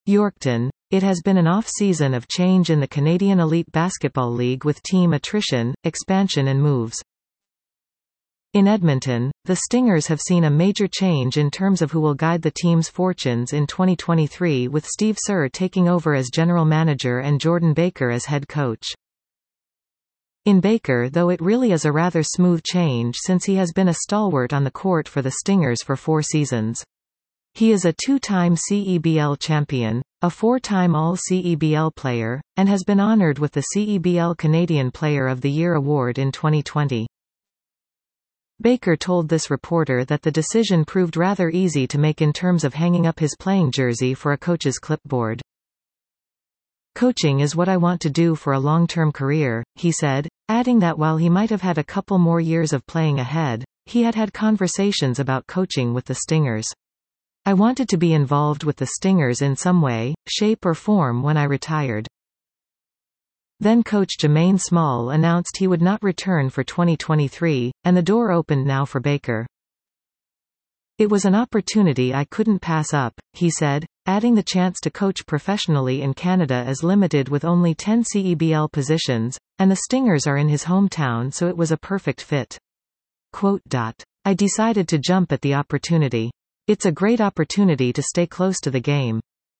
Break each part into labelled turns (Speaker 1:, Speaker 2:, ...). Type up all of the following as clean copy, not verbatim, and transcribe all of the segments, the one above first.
Speaker 1: Yorkton. It has been an off-season of change in the Canadian Elite Basketball League with team attrition, expansion and moves. In Edmonton, the Stingers have seen a major change in terms of who will guide the team's fortunes in 2023, with Steve Kerr taking over as general manager and Jordan Baker as head coach. In Baker, though, it really is a rather smooth change since he has been a stalwart on the court for the Stingers for 4 seasons. He is a 2-time CEBL champion, a 4-time All-CEBL player, and has been honored with the CEBL Canadian Player of the Year award in 2020. Baker told this reporter that the decision proved rather easy to make in terms of hanging up his playing jersey for a coach's clipboard. "Coaching is what I want to do for a long-term career," he said, adding that while he might have had a couple more years of playing ahead, he had had conversations about coaching with the Stingers. "I wanted to be involved with the Stingers in some way, shape or form when I retired." Then coach Jermaine Small announced he would not return for 2023, and the door opened now for Baker. "It was an opportunity I couldn't pass up," he said, adding the chance to coach professionally in Canada is limited with only 10 CEBL positions, and the Stingers are in his hometown, so it was a perfect fit. "I decided to jump at the opportunity. It's a great opportunity to stay close to the game."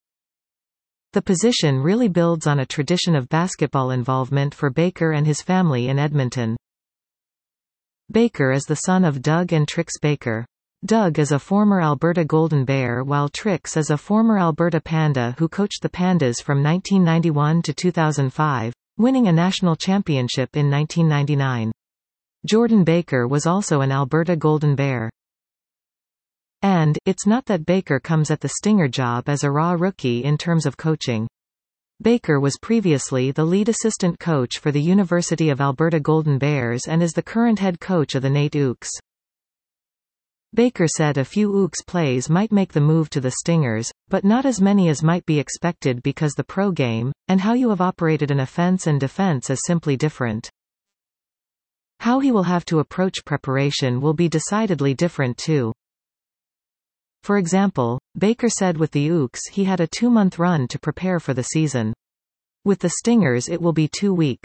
Speaker 1: The position really builds on a tradition of basketball involvement for Baker and his family in Edmonton. Baker is the son of Doug and Trix Baker. Doug is a former Alberta Golden Bear while Trix is a former Alberta Panda who coached the Pandas from 1991 to 2005, winning a national championship in 1999. Jordan Baker was also an Alberta Golden Bear. And, it's not that Baker comes at the Stinger job as a raw rookie in terms of coaching. Baker was previously the lead assistant coach for the University of Alberta Golden Bears and is the current head coach of the NAIT Ooks. Baker said a few Ooks plays might make the move to the Stingers, but not as many as might be expected because the pro game, and how you have operated an offense and defense is simply different. How he will have to approach preparation will be decidedly different too. For example, Baker said with the Ooks he had a 2-month run to prepare for the season. With the Stingers it will be 2 weeks.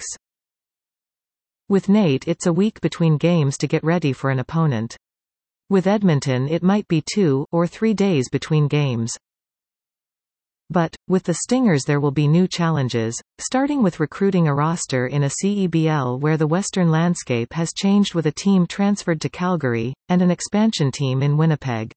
Speaker 1: With NAIT it's a week between games to get ready for an opponent. With Edmonton it might be 2 or 3 days between games. But, with the Stingers there will be new challenges, starting with recruiting a roster in a CEBL where the Western landscape has changed with a team transferred to Calgary, and an expansion team in Winnipeg.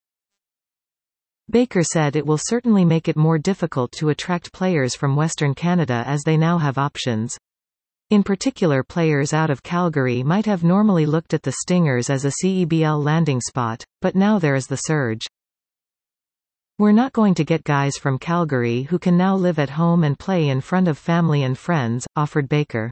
Speaker 1: Baker said it will certainly make it more difficult to attract players from Western Canada as they now have options. In particular, players out of Calgary might have normally looked at the Stingers as a CEBL landing spot, but now there is the surge. "We're not going to get guys from Calgary who can now live at home and play in front of family and friends," offered Baker.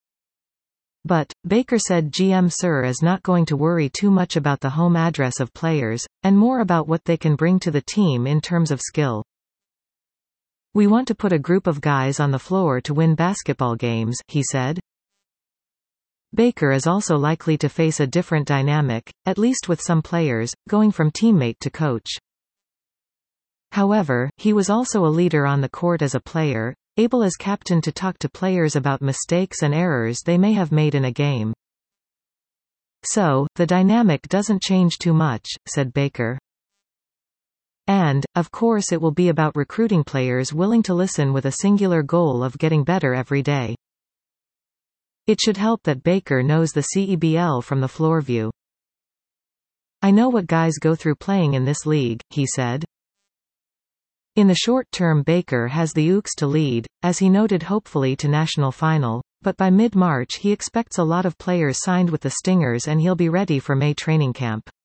Speaker 1: But, Baker said GM Kerr is not going to worry too much about the home address of players, and more about what they can bring to the team in terms of skill. "We want to put a group of guys on the floor to win basketball games," he said. Baker is also likely to face a different dynamic, at least with some players, going from teammate to coach. However, he was also a leader on the court as a player, able as captain to talk to players about mistakes and errors they may have made in a game. "So, the dynamic doesn't change too much," said Baker. "And, of course it will be about recruiting players willing to listen with a singular goal of getting better every day." It should help that Baker knows the CEBL from the floor view. "I know what guys go through playing in this league," he said. In the short term Baker has the Ooks to lead, as he noted, hopefully to national final, but by mid-March he expects a lot of players signed with the Stingers and he'll be ready for May training camp.